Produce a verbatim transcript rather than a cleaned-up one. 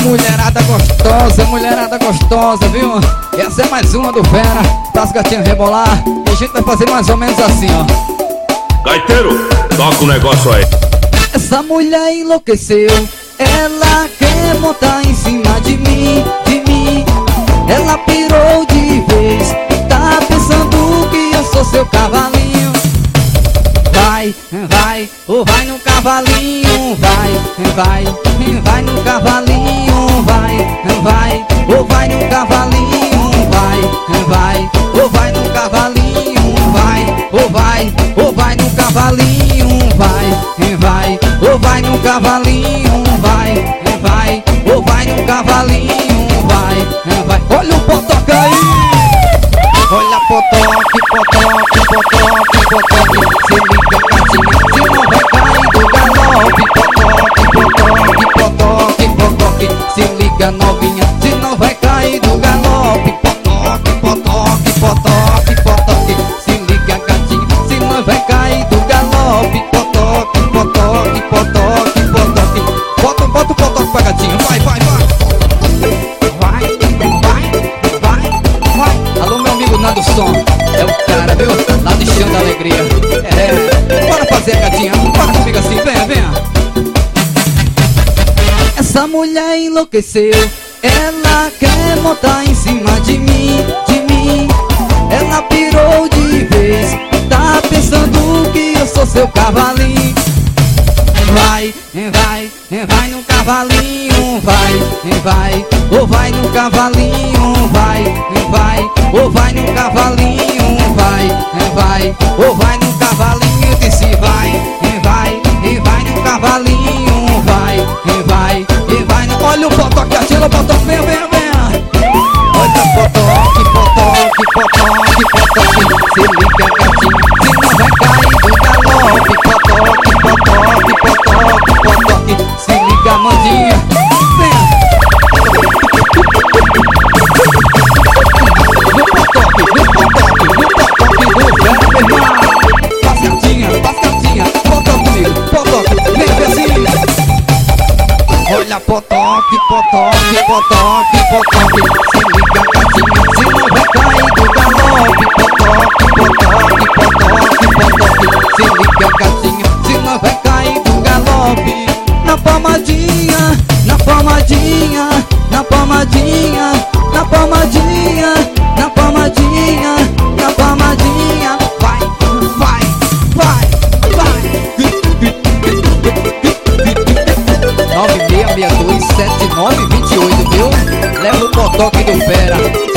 Mulherada gostosa, mulherada gostosa, viu? Essa é mais uma do Fera, pras gatinhas rebolar. E a gente vai fazer mais ou menos assim, ó. Gaiteiro, toca o negócio aí. Essa mulher enlouqueceu, ela quer montar em cima de mim, de mim. Ela pirou de vez, tá pensando que eu sou seu cavalinho. Vai, vai, ou vai no cavalinho, vai, vai, vai no cavalinho, vai, vai, ou vai no cavalinho, vai, vai, ou vai no cavalinho, vai, ou vai, ou vai no cavalinho, vai, vai, ou vai no cavalinho, vai, vai, ou vai no cavalinho, vai, vai. Olha o potoca aí! Olha potoque, potoque, potoque, potoque. Se liga gatinha, se não vai cair do galope. Potoque, potoque, potoque, potoque. Se liga novinha, se não vai cair do galope. Potoque, potoque, potoque, potoque. Se liga gatinha, se não vai cair do galope. Potoque, potoque, potoque, potoque. Bota, bota o potoque pra gatinha, vai, vai, vai. Vai, vai, vai, vai. Alô, meu amigo Nando Som, é o cara, viu? Lá de Chão da Alegria. É, bora fazer, gatinha, bora comigo assim, venha, venha. Essa mulher enlouqueceu, ela quer montar em cima de mim, de mim. Ela pirou de vez, tá pensando que eu sou seu cavalinho. Vai, vai, vai no cavalinho, vai, vai, ou vai no cavalinho, vai, vai, ou vai no cavalinho, vai, vai, ou vai no cavalinho, disse vai, vai, e vai no cavalinho, vai, vai, e vai no... Olha o potoque, atira o potoque, venha, venha, venha. Olha potoque, potoque, potoque, potoque. Se liga gatinho, se não vai cair do galope. Potoque, potoque, potoque, potoque. Se liga mandinha, venha. No potoque, no potoque, no potoque do Fera, meu irmão. Faz gatinha, faz gatinha, potoque comigo, potoque, vem assim. Olha potoque, potoque, potoque, potoque. Se liga gatinha, se não vai cair do galope. Potoque, potoque, potoque, potoque. Se liga gatinha, se não vai cair do galope. Na palmadinha, na palmadinha, na palmadinha, na palmadinha, na palmadinha, na palmadinha. Vai, vai, vai, vai. nove seis seis dois sete nove dois oito, viu? Leva o potoque do Fera.